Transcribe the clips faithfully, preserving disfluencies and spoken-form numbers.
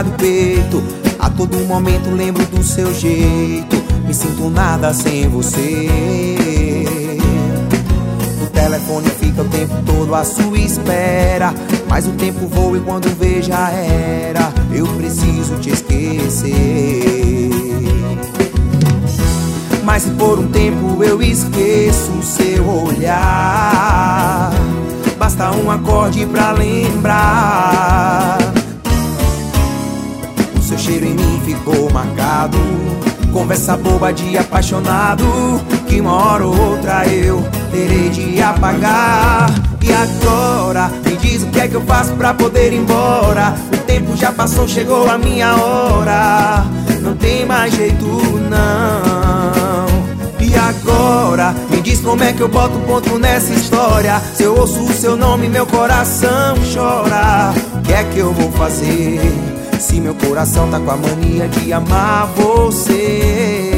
arrancado o peito. A todo momento lembro do seu jeito. Me sinto nada sem você. O telefone fica o tempo todo à sua espera, mas o tempo voa e quando vê já era. Eu preciso te esquecer. Mas se por um tempo eu esqueço o seu olhar, basta um acorde pra lembrar. O seu cheiro em mim ficou marcado. Conversa boba de apaixonado, que uma hora ou outra eu terei de apagar. E agora, me diz o que é que eu faço pra poder ir embora. O tempo já passou, chegou a minha hora. Não tem mais jeito não. E agora, me diz como é que eu boto ponto nessa história. Se eu ouço o seu nome, meu coração chora. O que é que eu vou fazer se meu coração tá com a mania de amar você?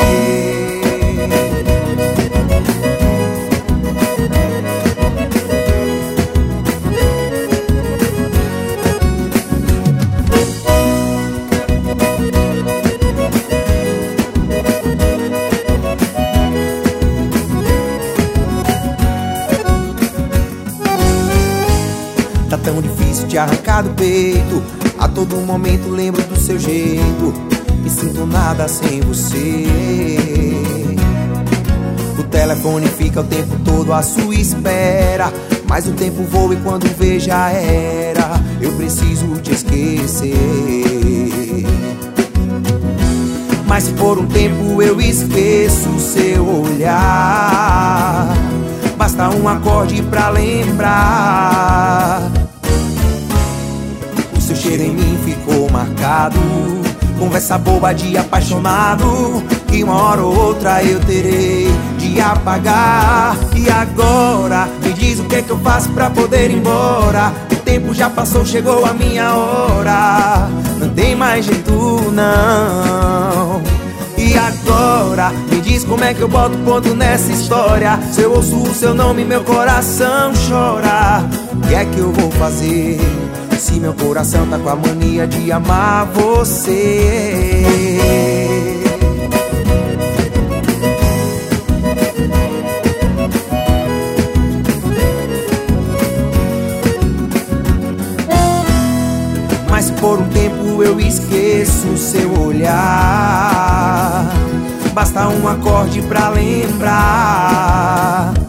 Tá tão difícil de arrancar do peito. A todo momento lembro do seu jeito. Me sinto nada sem você. O telefone fica o tempo todo à sua espera, mas o tempo voa e quando vê já era. Eu preciso te esquecer. Mas se por um tempo eu esqueço o seu olhar, basta um acorde pra lembrar. O seu cheiro em mim ficou marcado. Conversa boba de apaixonado, que uma hora ou outra eu terei de apagar. E agora, me diz o que é que eu faço pra poder ir embora. O tempo já passou, chegou a minha hora. Não tem mais jeito não. E agora, me diz como é que eu boto ponto nessa história. Se eu ouço o seu nome, meu coração chora. O que é que eu vou fazer se meu coração tá com a mania de amar você? Mas se por um tempo eu esqueço o seu olhar, basta um acorde pra lembrar.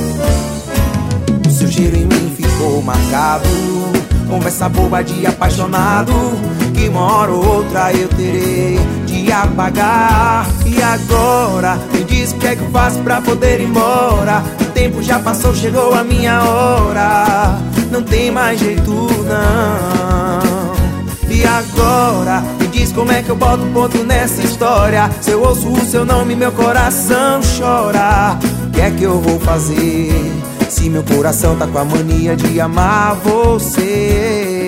O seu cheiro em mim ficou marcado. Conversa boba de apaixonado, que uma hora ou outra eu terei de apagar. E agora, me diz o que é que eu faço pra poder ir embora. O tempo já passou, chegou a minha hora. Não tem mais jeito não. E agora, me diz como é que eu boto ponto nessa história. Se eu ouço o seu nome, meu coração chora. O que é que eu vou fazer se meu coração tá com a mania de amar você?